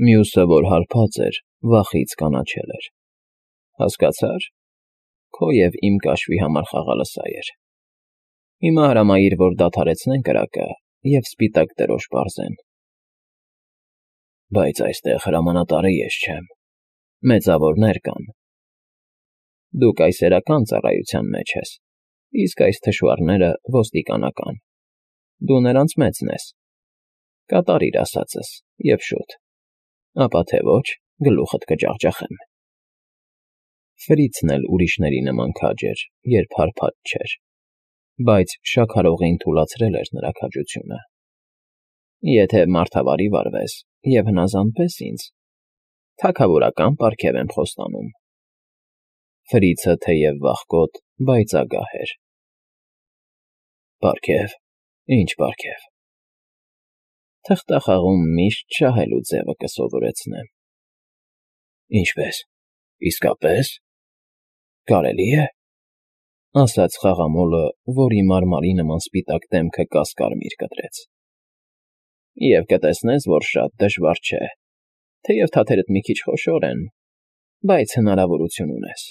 Մյուսը, որ հարբած էր, վախից կանաչել էր։ Հասկացա՞ր։ Քո և իմ կաշվի համար խաղալը սա էր։ Հիմա հրամայիր, որ դադարեցնեն կրակը և սպիտակ դրոշ պարզեն։ Բայց այստեղ հրամանատարը ես չեմ, մեծավորներ կան։ Դուք կայսերական ծառայության մեջ ես, իսկ այս թշվառները ոստիկանական։ Դու նրանց մեծն ես։ Կատարիր ասածս և շուտ, ապա թե ոչ, գլուխդ կջախջախեմ։ Ֆրիցն էլ ուրիշների նման քաջ էր, երբ հարբած չէր, բայց շաքարողին թուլացրել էր նրա քաջությունը։ Եթե մարդավարի վարվես և հնազանդվես ինձ, թագավորական պարգև եմ խոստանում։ Ֆրիցը թեև վախկոտ, բայց ագահ էր։ Պարգև, ինչ պարգև։ Թղթախաղում միշտ շահելու ձևը կսովորեցնեմ։ Ինչպե՞ս, իսկապե՞ս։ Կարելի է, ասաց խաղամոլը, որի մարմարի նման սպիտակ դեմքը կասկարմիր կտրեց։ Եվ կտեսնես, որ շատ դժվար չէ, թեև թաթերդ մի քիչ խոշոր են, բայց հնարավորություն ունես։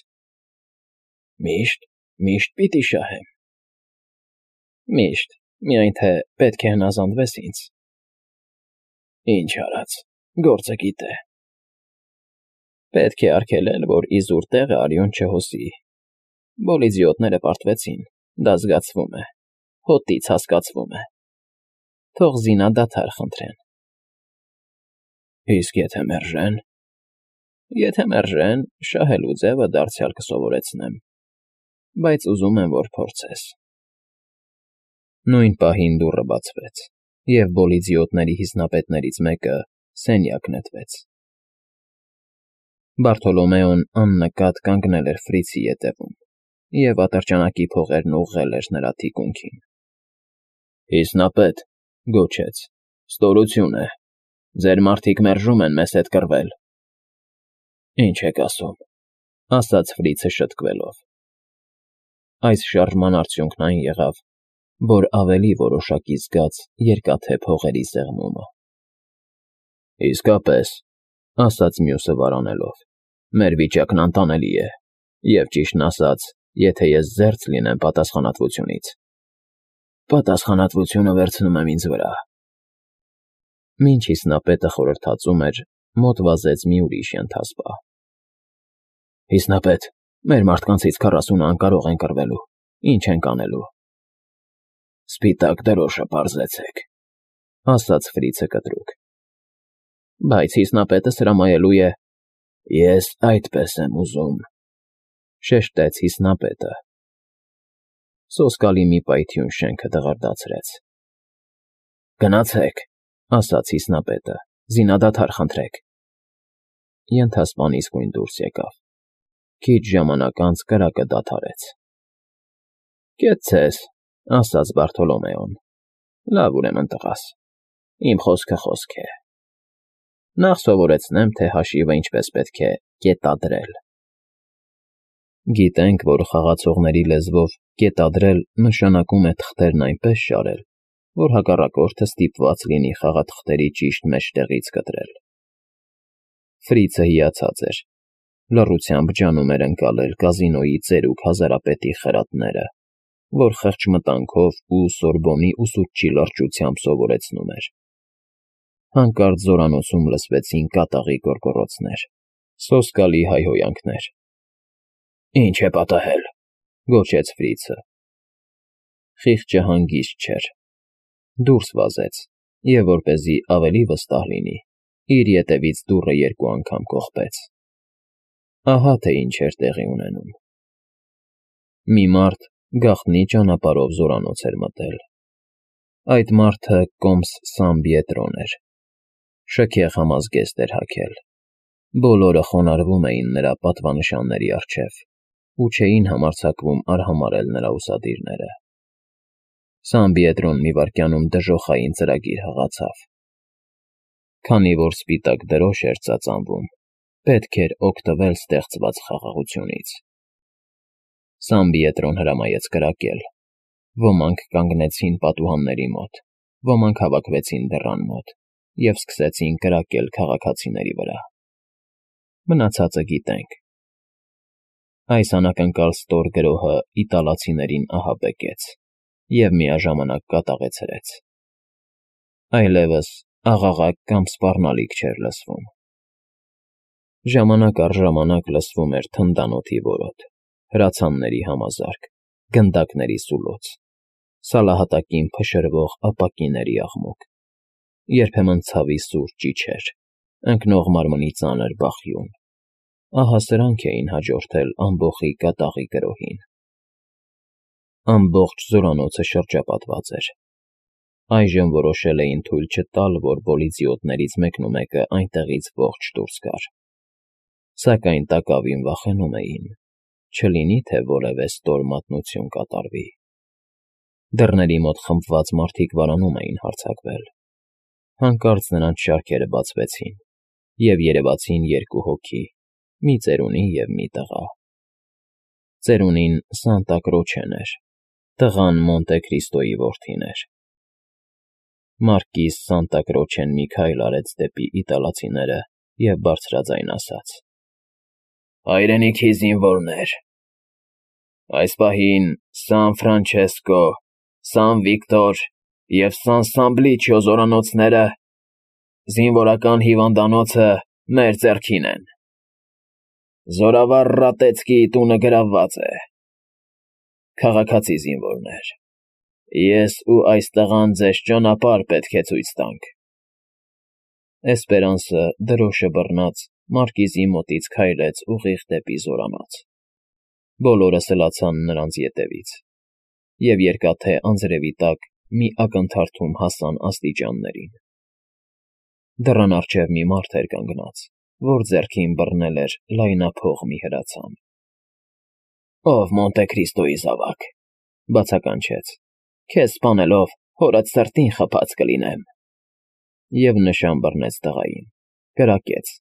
Միշտ պիտի շահեմ։ Միշտ, միայն թե պետք է հնազանդվես ինձ։ Ինչ արած, գործը գիտե։ Պետք է արգելել, որ իզուր տեղը արյուն չհոսի։ Բոլիձիոտները պարտվեցին, դա զգացվում է, հոտից հասկացվում է։ Թող զինադադար խնդրեն։ Իսկ եթե մերժեն։ Եթե մերժեն, շահելու ձևը դարձյալ կսովորեցնեմ, բայց ուզում եմ, որ փորձես։ Նույն պահին դուռը բացվեց, և բոլիձիոտների հիզնապետներից մեկը սենյակ նետվեց։ Բարթոլոմեոն աննկատ կանգնել էր Ֆրիցի ետևում և ատրճանակի փողերն ուղղել էր նրա թիկունքին։ Հիզնապետ, գոչեց, ստորություն է, ձեր մարդիկ մերժում են մեզ հետ կռվել։ Ինչ եք ասում, ասաց Ֆրիցը շտկվելով։ Այս շարժման արդյունքն այն եղավ, որ ավելի որոշակի զգաց երկաթե փողերի սեղմումը։ Իսկապես, ասաց մյուսը վարանելով, մեր վիճակն անտանելի է, և ճիշտն ասած, եթե ես զերծ լինեմ պատասխանատվությունից։ Պատասխանատվությունը վերցնում եմ ինձ վրա։ Մինչ հիզնապետը խորհրդածում էր, մոտ վազեց մի ուրիշ ենթասպա։ Հիզնապետ, մեր մարդկանցից 40-ը անկարող են կռվելու, ինչ ենք անելու։ Սպիտակ դրոշը պարզեցեք, ասաց Ֆրիցը կտրուկ։ Բայց հիզնապետս հրամայելու է։ Ես այդպես եմ ուզում, շեշտեց հիզնապետը։ Սոսկալի մի պայթյուն շենքը դղրդացրեց։ Գնացեք, ասաց հիզնապետը, զինադադար խնդրեք։ Ենթասպան իսկույն դուրս եկավ։ Քիչ ժամանակ անց կրակը դադարեց։ Կեցցես, ասաց Բարթոլոմեոն։ Լավ ուրեմն տղաս, իմ խոսքը խոսք է։ Նախ սովորեցնեմ, թե հաշիվը ինչպես պետք է կետադրել։ Գիտենք, որ խաղացողների լեզվով կետադրել նշանակում է թղթերն այնպես շարել, որ հակառակորդը ստիպված լինի խաղաթղթերի ճիշտ մեջտեղից կտրել։ Ֆրիցը հիացած էր, լռությամբ ջանում էր ընկալել կազինոյի ծերուկ հազարապետի խրատները, որ խեղճմտանքով ու Սորբոնի ուսուցչի լրջությամբ սովորեցնում էր։ Հանկարծ զորանոցում լսվեցին կատաղի գոռգոռոցներ, սոսկալի հայհոյանքներ։ Ինչ է պատահել, գոչեց Ֆրիցը։ Խիղճը հանգիստ չէր։ Դուրս վազեց, և որպեսզի ավելի վստահ լինի, իր ետևից դուռը 2 անգամ կողպեց։ Ահա թե ինչ էր տեղի ունենում։ Մի մարդ գաղտնի ճանապարհով զորանոց էր մտել։ Այդ մարդը կոմս Սամբիետրոն էր։ Շքեղ համազգեստ էր հագել։ Բոլորը խոնարհվում էին նրա պատվանշանների առջև ու չէին համարձակվում արհամարհել նրա ուսադիրները։ Սամբիետրոն մի վայրկյանում դժոխային ծրագիր հղացավ։ Քանի որ սպիտակ դրոշ էր ծածանվում, պետք էր օգտվել ստեղծված խաղաղությունից։ Սամբիետրոն հրամայեց կրակել։ Ոմանք կանգնեցին պատուհանների մոտ, ոմանք հավաքվեցին դռան մոտ և սկսեցին կրակել քաղաքացիների վրա։ Մնացածը գիտենք։ Այս անակնկալ ստոր գրոհը իտալացիներին ահաբեկեց և միաժամանակ կատաղեցրեց։ Այլևս աղաղակ կամ սպառնալիք չէր լսվում։ Ժամանակ առ ժամանակ լսվում էր թնդանոթի որոտ, հրացանների համազարկ, գնդակների սուլոց, սալահատակին փշրվող ապակիների աղմուկ, երբեմն ցավի սուր ճիչեր, ընկնող մարմնի ծանր բախյուն։ Ահա սրանք էին հաջորդել ամբոխի կատաղի գրոհին։ Ամբողջ զորանոցը շրջապատված էր։ Այժմ որոշել էին թույլ չտալ, որ պոլիցիոտներից մեկնումեկը այնտեղից ողջ դուրս գար։ Սակայն տակավին վախենում էին, չլինի թե որևէ ստոր մատնություն կատարվի։ Դռների մոտ խմբված մարդիկ վարանում էին հարձակվել։ Հանկարծ նրանց շարքերը բացվեցին, և երևացին երկու հոգի՝ մի ծերունի և մի տղա։ Ծերունին Սանտա Կրոչեն էր, տղան Մոնտե Քրիստոյի որդին էր։ Մարկիս Սանտա Կրոչեն մի քայլ արեց դեպի իտալացիները և բարձրաձայն ասաց. «Հայրենիքի զինվորներ, այս պահին Սան Ֆրանչեսկո, Սան Վիկտոր և Սան Սամբլիչիո զորանոցները, զինվորական հիվանդանոցը մեր ձեռքին են։ Զորավար Ռատեցկի տունը գրավված է։ Քաղաքացի զինվորներ, ես ու այս տղան ձեզ ճանապարհ պետք է ցույց տանք»։ Էսպերանսը, դրոշը բռնած, Մարկիզի մոտից քայլեց ուղիղ դեպի զորանոց։ Բոլորը սլացան նրանց ետևից, և երկաթե անձրևի տակ մի ակնթարթում հասան աստիճաններին։ Դռան առջև մի մարդ էր կանգնած, որ ձեռքին բռնել էր լայնափող մի հրացան։ «Ով Մոնտե Քրիստոյի զավակ,֊ բացականչեց,֊ քեզ սպանելով հորդ սրտին խփած կլինեմ»։ Եվ նշան բռնեց տղային, կրակեց։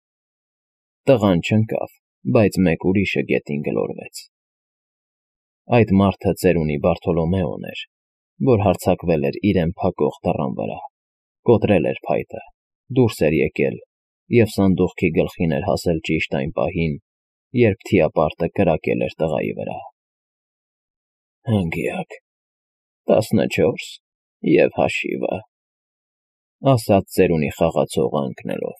Տղան չընկավ, բայց մեկ ուրիշը գետին գլորվեց։ Այդ մարդը ծերունի Բարթոլոմեոն էր, որ հարձակվել էր իրեն փակող դռան վրա, կոտրել էր փայտը, դուրս էր եկել և սանդուղքի գլխին էր հասել ճիշտ այն պահին, երբ թիապարտը կրակել էր տղայի վրա։ «Հնգյակ, 14 և հաշիվը», ասաց ծերունի խաղացողը ընկնելով։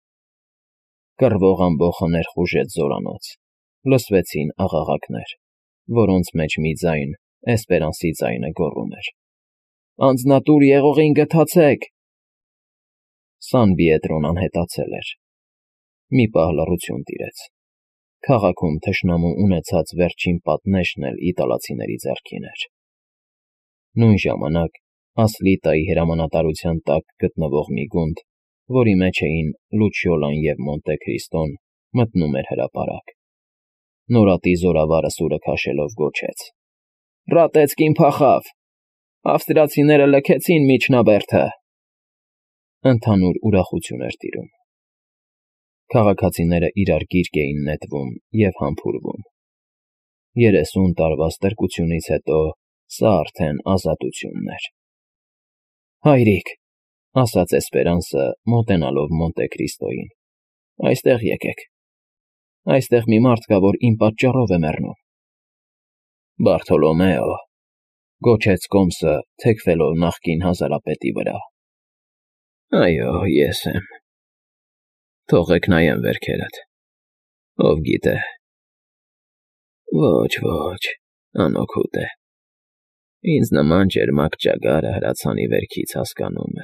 Կռվող ամբոխը ներխուժեց զորանոց, լսվեցին աղաղակներ, որոնց մեջ մի ձայն Էսպերանսի ձայնը գոռում էր. «Անձնատուր եղողին գթացեք»։ Սան Պիետրոն անհետացել էր։ Մի պահ լռություն տիրեց։ Քաղաքում թշնամու ունեցած վերջին պատնեշն էլ իտալացիների ձեռքին էր։ Նույն ժամանակ Ասլիտայի հրամանատարության տակ գտնվող մի գունդ, որի մեջ էին Լուչիոլան և Մոնտե Քրիստոն, մտնում էր հրապարակ։ Նորատի զորավարը սուրը քաշելով գոչեց. «Ռատեցկին փախավ։ Ավստրիացիները լքեցին միջնաբերդը»։ Ընդհանուր ուրախություն էր տիրում։ Քաղաքացիները իրար գիրկ էին նետվում և համբուրվում։ 30 տարվա ստրկությունից հետո սա արդեն ազատությունն էր։ «Հայրիկ,֊ ասաց Էսպերանսը, մոտենալով Մոնտե Քրիստոյին,֊ այստեղ եկեք։ Այստեղ մի մարդ կա, որ իմ պատճառով է մեռնում»։ «Բարթոլոմեո», գոչեց կոմսը, թեքվելով նախկին հազարապետի վրա։ «Այո, ես եմ։ Թողեք նայեմ վերքերդ։ Ով գիտե։ Ոչ, անօգուտ է։ Ինձ նման ճերմակ ճագարը հրացանի վերքից հասկանում է։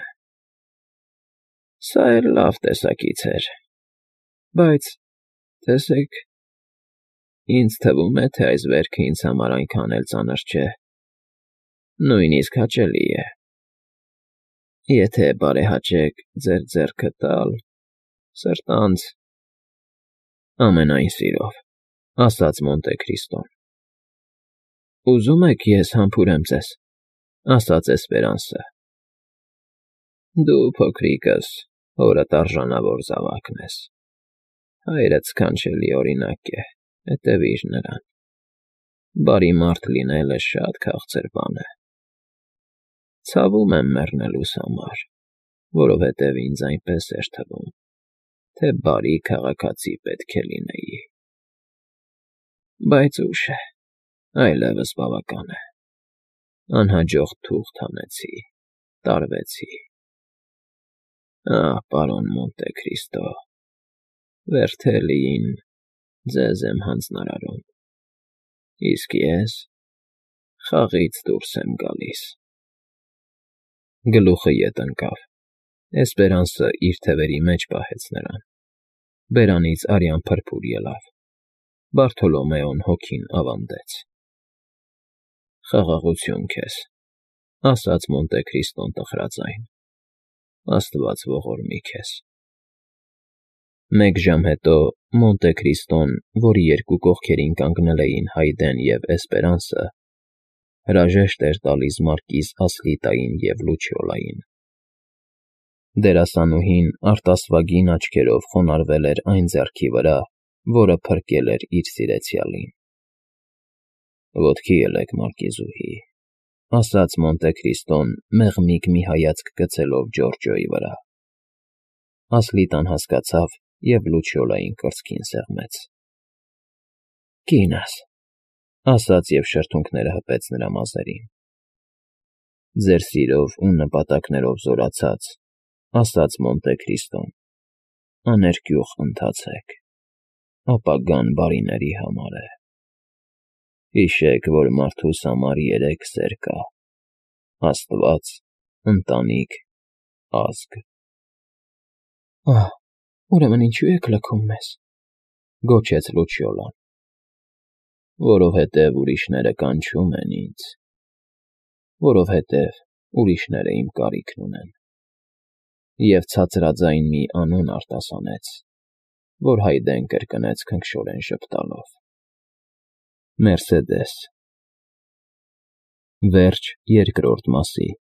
Սա էլ լավ տեսակից էր, բայց, տեսեք, ինձ թվում է, թե այս վերքը ինձ համար այնքան էլ ծանր չէ, նույնիսկ հաճելի է։ Եթե բարեհաճեք ձեր ձեռքը տալ, սրտանց… Ամենայն սիրով, ասաց Մոնտե Քրիստոն։ Ուզում եք ես համբուրեմ ձեզ, ասաց Էսպերանսը։ Դու, փոքրիկս, հորդ արժանավոր զավակն ես։ Հայրդ սքանչելի օրինակ է, հետևիր նրան։ Բարի մարդ լինելը շատ քաղցր բան է։ Ցավում եմ մեռնելուս համար, որովհետև ինձ այնպես էր թվում, թե բարի քաղաքացի պետք է լինեի։ Բայց ուշ է, այլևս բավական է։ Անհաջող թուղթ հանեցի, տարվեցի։ Ահ, պարոն Մոնտե Քրիստո, Վերթելիին ձեզ եմ հանձնարարում, իսկ ես խաղից դուրս եմ գալիս։ Գլուխը ետ ընկավ, Էսպերանսը իր թևերի մեջ պահեց նրան, բերանից արյան փրփուր ելավ, Բարթոլոմեոն հոգին ավանդեց։ Խաղաղություն քեզ, ասաց Մոնտե Քրիստոն տխրաձայն, Աստված ողորմի քեզ։ Մեկ ժամ հետո Մոնտե Քրիստոն, որի երկու կողքերին կանգնել էին Հայդեն և Էսպերանսը, հրաժեշտ էր տալիս մարկիզ Ասլիտային և Լուչիոլային։ Դերասանուհին արտասվագին աչքերով խոնարհվել էր այն ձեռքի վրա, որը փրկել էր իր սիրեցյալին։ «Ոտքի ելեք, մարկիզուհի», ասաց Մոնտե Քրիստոն, մեղմիկ մի հայացք գցելով Ջորջոյի վրա։ Ասլիտան հասկացավ և Լուչիոլային կրծքին սեղմեց։ «Կինս», ասաց և շրթունքները հպեց նրա մազերին։ «Ձեր սիրով ու նպատակներով զորացած», ասաց Մոնտե Քրիստոն, «աներկյուղ ընթացեք, ապագան բարիների համար է։ Հիշեք, որ մարդուս համար երեք սեր կա՝ Աստված, ընտանիք, ազգ»։ «Ահ, ուրեմն ինչու եք լքում մեզ», գոչեց Լուչիոլան։ «Որովհետև ուրիշները կանչում են ինձ, որովհետև ուրիշները իմ կարիքն ունեն»։ Եվ ցածրաձայն մի անուն արտասանեց, որ Հայդեն կրկնեց քնքշորեն ժպտալով. «Մերսեդես»։ Վերջ երկրորդ մասի։